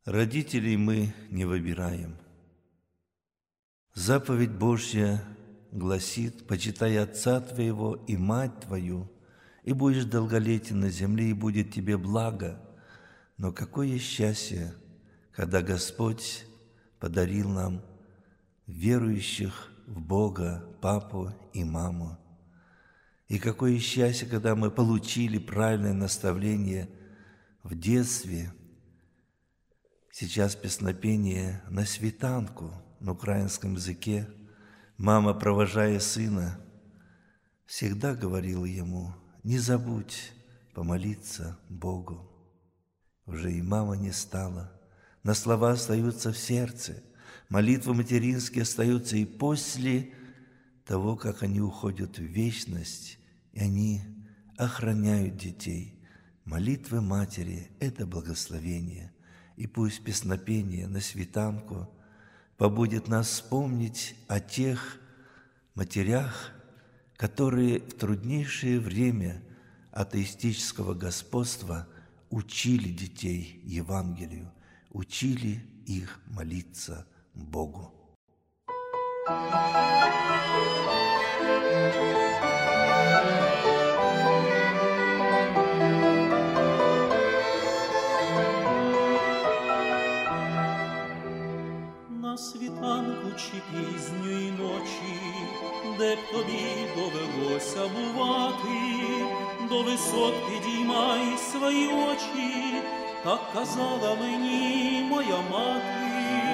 Родителей мы не выбираем. Заповедь Божья гласит: «Почитай отца твоего и мать твою, и будешь долголетен на земле, и будет тебе благо». Но какое счастье, когда Господь подарил нам верующих в Бога, папу и маму. И какое счастье, когда мы получили правильное наставление в детстве. Сейчас песнопение на світанку на украинском языке. Мама, провожая сына, всегда говорила ему: не забудь помолиться Богу. Уже и мама не стала, но слова остаются в сердце. Молитвы материнские остаются и после того, как они уходят в вечность, и они охраняют детей. Молитвы матери – это благословение. И пусть песнопение на світанку побудет нас вспомнить о тех матерях, которые в труднейшее время атеистического господства учили детей Евангелию, учили их молиться Богу. На світанку чи пізньої ночі, де б тобі довелося бувати, до висот підіймай свої очі, так казала мені моя мати.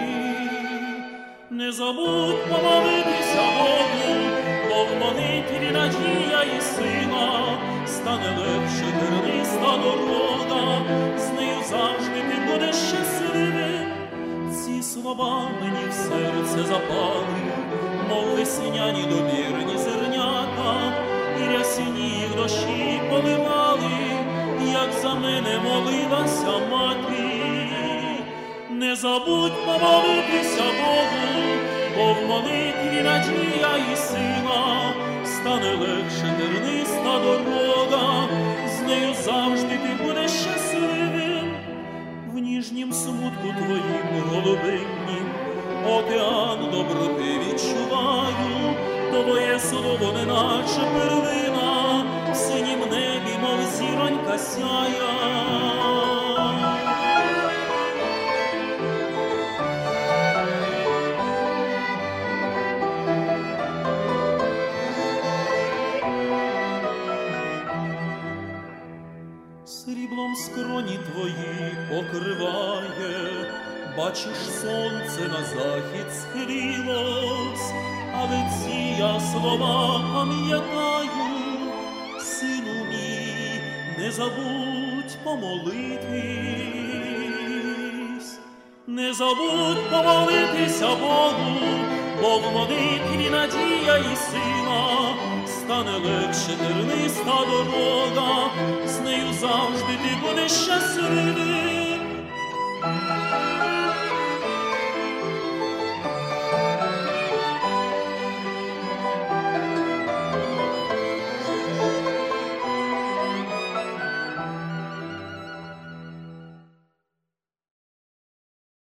Не забудь помолитися Богу, бо в молитві надія і сила, стане легше терниста дорога, з нею завжди ти будеш щасливим. Ці слова мені в серце запали, мов весняні добірні зернята, і рясні їх дощі поливали, як за мене молилася мати. Не забудь помолитися Богу, бо в молитві надія і сила, стане легше терниста дорога, з нею завжди ти будеш щасливим. В ніжнім смутку твоїм голубиннім океан доброти відчуваю, твоє слово неначе перлина, в синім небі, мов зіронька сяя. Сріблом скроні твої покриває, бачиш, сонце на захід схилилось, але ці я слова пам'ятаю. Сину мій, не забудь помолитись, не забудь помолитися Богу, бо в молитві надія і сила, стане легше терниста дорога, з нею завжди ти будеш щасливим.